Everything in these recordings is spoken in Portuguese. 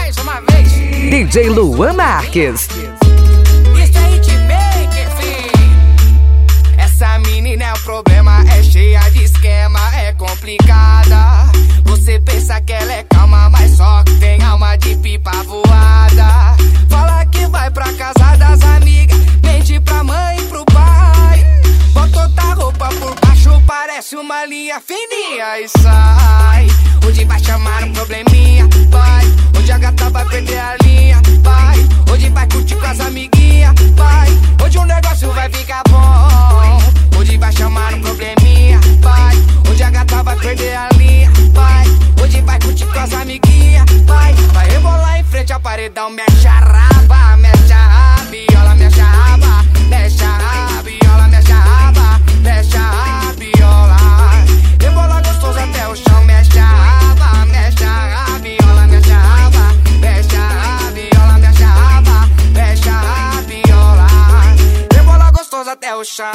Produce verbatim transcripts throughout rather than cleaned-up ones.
mais uma vez. D J Luan Marques. Isso é hitmaker, filho. Essa menina é o problema, é cheia de esquema, é complicada. Você pensa que ela é calma, mas só que tem alma de pipa voada. Fala que vai pra casa das amigas, mente pra mãe e pro pai. Bota outra roupa por baixo, parece uma linha fininha e sai. Hoje vai chamar um probleminha, vai. Hoje a gata vai perder a linha, vai. Hoje vai curtir com as amiguinhas, vai. Hoje o negócio vai ficar bom. Hoje vai chamar um probleminha, vai. Hoje a gata vai perder a linha, vai. Hoje vai curtir com as amiguinhas, vai. Vai rebolar em frente ao paredão, mexe a raba, mexe a rabiola, mexe a raba, mexe a rabiola, mexe a raba, mexe a rabiola. Rebola gostoso até o chão, mexe a raba, mexe a rabiola, mexe a raba, mexe a rabiola, mexe a raba, mexe a rabiola. Rebola gostoso até o chão.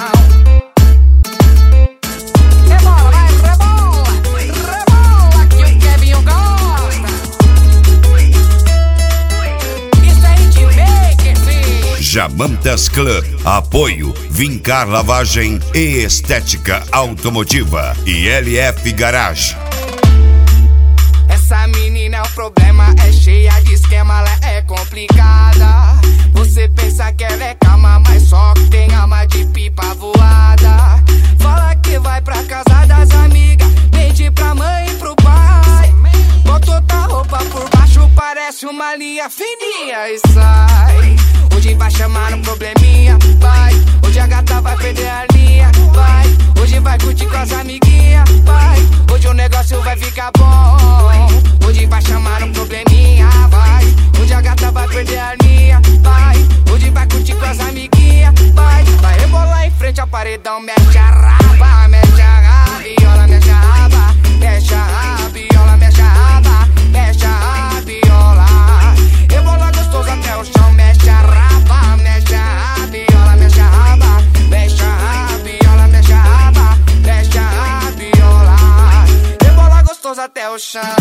Rebola, vai, rebola, rebola que o Kevinho gosta. Isso é hitmaker, filho. Jamantas Club, apoio Vincar Lavagem e Estética Automotiva e L F Garage. Essa menina é um problema, é cheia de esquema, ela é complicada. Você pensa que ela é calma, mas só que tem alma de pipa voada. Fala que vai pra casa das amigas, mente pra mãe e pro pai. Bota outra roupa por baixo, parece uma linha fininha e sai. Hoje vai chamar um probleminha, vai. Hoje a gata vai perder a linha, vai. Hoje vai curtir com as amiguinhas, vai. Hoje o negócio vai ficar bom. Hoje vai chamar um probleminha, vai. Hoje a gata vai perder a linha, vai. Hoje vai curtir com as amiguinhas, vai. Vai rebolar em frente ao paredão, mexe a raba, mexe a rabiola, mexe a raba, mexe a rabiola, mexe a raba, mexe a rabiola. Rebola gostoso até o chão, mexe a raba, mexe a rabiola, mexe a raba, mexe a rabiola, mexe a raba, mexe a rabiola. Rebola gostoso até o chão.